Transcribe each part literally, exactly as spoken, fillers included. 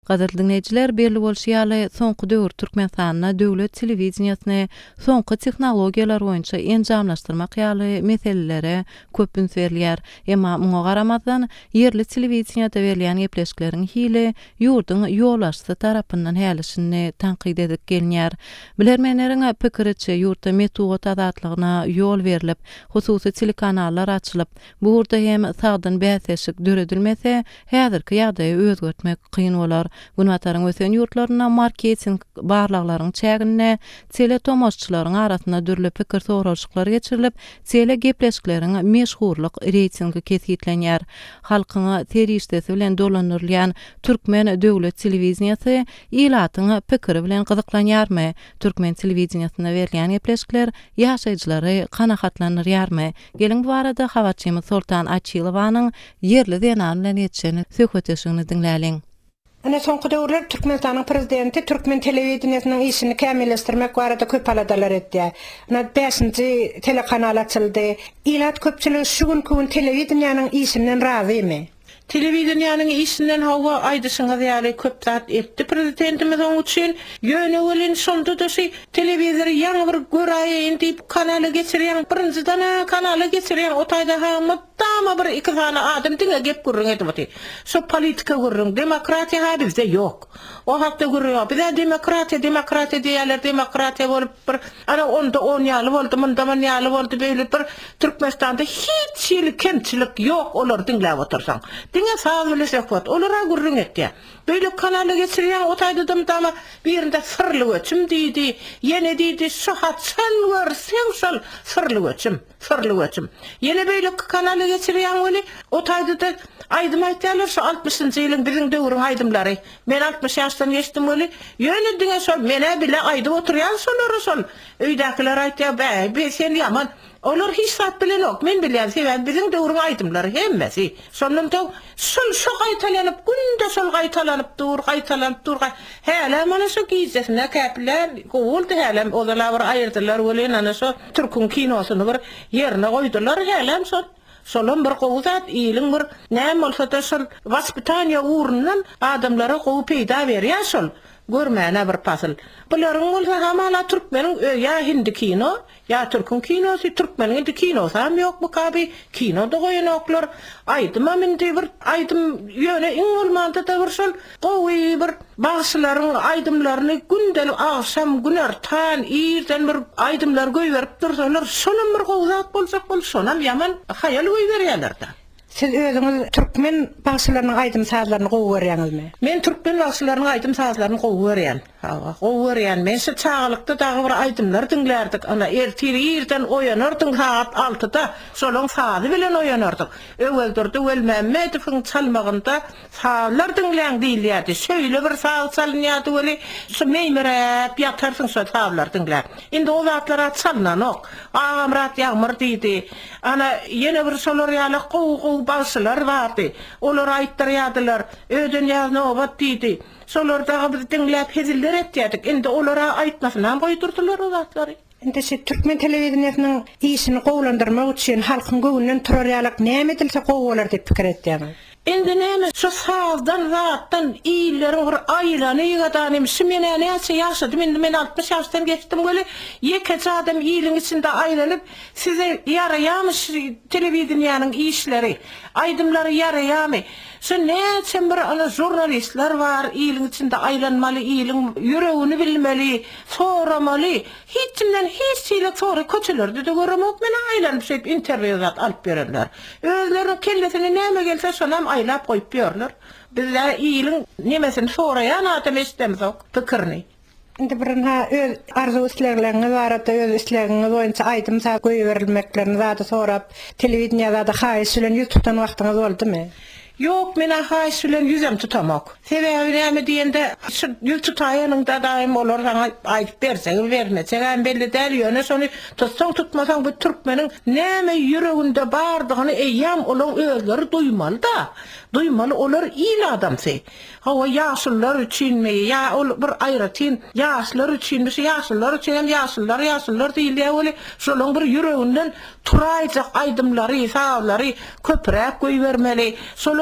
Gaderli dinleyijiler, belli bolşýaly soňky döwür Türkmenistanyna döwlet telewizionyny soňky tehnologiýalar boýunça enjamlaşdyrmak ýaly meselelere köp üns berilýär. Emma muňa garamazdan yerli telewizionyada berilýän gepleşikleriň hili ýurdun ýollaşçy tarapyndan hälisini tanqid edip gelýär. Bilermenleriň pikiriçe ýurtda metuat azatlygyna ýol berilip, hususy telekanallar açylyp, bu ýurda hem sagdyn bäseşik döredilmese, häzirki ýagdaýy özgertmek kyn bolar. Gunwataryň ösen ýurtlaryna marketing barlaklaryň çägine, tele tomoşçylaryň arasyna dürli pikir soraşyklar geçirilip, tele gepleşikleriň meşhurlyk reytingi kesgitlenýär. Halkyňa terişdesi bilen dolanyrlýan Türkmen döwlet telewizionyasy ilatyň pikiri bilen gyzyklanýarmy? Türkmen telewizionysyna berilýän gepleşikler ýaşaýjylary kanagatlanyrýarmy? Gelin bu arada habarçymyz Sultan Açylowanyň yerli zenan bilen ýetişen söhbetleşigini dinläliň. Ana soňky döwürler Türkmenistanyň prezidenti Türkmen telewizionynyň işini kämilleşdirmek barada köp aladalar etdi. Ana beşinji telekanal açyldy. Ilat köpçülik şu gün telewizionynyň işinden razymy? Televizyonyaның işinden hava aydyşyňa ýaly köp zat etdi prezidentimiz oň üçin. Ýöne welin şonda da şey televizor ýa bir göräýin diýip kanaly geçirýän, birinjiden kanaly geçirýän otaýda hamma tama bir iki tane adam diňe gep gurrun etdi. Şu politika gurrun, demokratiýa ha bizde ýok. O hakda gurrun. Bizde demokratiýa, demokratiýa diýerler, demokratiýa bolup bir ana onda on ýaly boldy, munda on ýaly boldy, beýle bir Türkmenistanda hiç ýyl kemçilik ýok, olar diňläp otursaň. Diňe sağ bilesek bot. Olara gurrun etdi. Böyle kanalı geçirýän otaýdydım tama birinde sırlı göçüm diýdi. Ýene diýdi şahat sen var, sen şol sırlı göçüm, sırlı göçüm. Ýene böyle kanalı geçirýän weli otaýdyda aýdym aýtýarlar şu altmışynjy ýylyň biziň döwrüň aýdymlary. Men altmış ýaşdan geçdim weli. Ýöne diňe şol mene bile aýdyp oturýan şolary şol. Öýdäkiler aýtýar, "Bä, sen ýaman." Olar hiç sat bilen ok. Men bilýän sebäp biziň döwrüň aýdymlary hemmesi. Şondan taw şol şu gaýtalanyp, günde şol gaýtalanyp dur, gaýtalanyp dur. Häle mana şu giýjesine käpler, gowuldy häle olar bir aýyrdylar welen ana şu Türkün kinosyny bir ýerine goýdylar häle şol. Şolun bir gowzat ýylyň bir näme bolsa da şol waspitaniýa urundan adamlara gowy peýda berýär şol. Görmäne bir pasıl. Buların bolsa hamala Türkmeniň ýa hindi kino, ýa Türkün kinosy, Türkmeniň kinosy hem ýok bu kabi kinoda goýanoklar. Aýdym men bir aýdym ýöne iň bolmanda da bir şol gowy bir bagşylaryň aýdymlaryny gündelik akşam günertan ýerden bir aýdymlar goýberip dursalar, şonun bir gowzat bolsak bol şonam ýaman haýal goýberýärler da. Siz özüňiz Türkmen bagşylarynyň aýdym sazlaryny gowy berýäňizmi? Men Türkmen bagşylarynyň aýdym sazlaryny gowy berýän. Ha, gowy berýän. Men şu çağlykda dagy bir aýdymlar dinlerdik. Ana ertir ýerden oýanardyň saat altıda. Şolaň sazy bilen oýanardyk. Öweldirdi Wel Mehmedowyň çalmagynda sazlar dinlän diýilýärdi. Şöýle bir saz çalynýardy weli şu meýmerep ýatarsyň şu sazlar dinlän. Indi o zatlara çalnanok. Ağamrat ýağmur diýdi. Ana ýene bir şolar ýaly gowy başlar vardı. Olar aýtdyrýardylar. Öden ýa nobat diýdi. Şolar dagy bir dinläp hezilder etýärdik. Indi olara aýtmasyna goýdurdylar o zatlary. Indi şu Türkmen telewizionynyň işini gowlandyrmak üçin halkyň göwünden turarýarlyk näme edilse gowy bolar diýip pikir etdiňiz. Indi näme şu sazdan zatdan iýlerin bir aýlany ýygadan şu mene näçe ýaşadym indi men altmış ýaşdan geçdim göle ýeke adam iýliň içinde aýlanyp size ýaraýarmy telewizionyanyň işleri aýdymlary ýaraýarmy şu näçe bir ana jurnalistler var iýliň içinde aýlanmaly iýliň ýüregini bilmeli soramaly hiç kimden hiç şeýle sory köçelerde de göremok men aýlanyp şeýip interwýuat alyp bererler özleri kellesine näme gelse şonam aýlap goýup berler. Bizler iýliň nemesini soraýan adam istemsok pikirni. Indi birine öz arzu islerlerini barada öz islerini boýunça aýdym saz goýberilmeklerini zada sorap telewizionyada haýyş bilen ýüz tutan wagtyňyz boldymy? Yok, men haýyş bilen yüzem tutamak. Sebebi näme diýende şu ýüz tutaýanyň da daim olar sana aýdyp berseň bermeseň belli däl ýöne şonu tutsaň tutmasaň bu türkmeniň näme ýüreginde bardygyny eýýam olaň özleri duýmaly da. Duýmaly olar ýyl adamsy. Hawa ýaşlylar üçinmi ýa ol bir aýratyn ýaşlylar üçinmi ýaşlylar üçin hem ýaşlylar ýaşlylar diýilýär şolaň bir ýüreginden turaýjak aýdymlary, sazlary köprek goýbermeli. Şolaň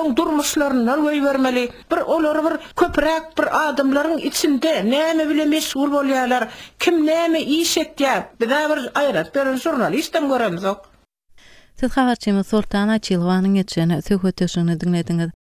Olaryň durmuşlaryna göý bermeli. Bir olary bir köpräk bir adamlaryň içinde näme bilen meşgul bolýarlar, kim näme iş etýär. Bize bir aýrat beren jurnalistem göremiz ok. Siz habarçymy Sultan Açylowanyň geçen söhbetleşigini dinlediňiz.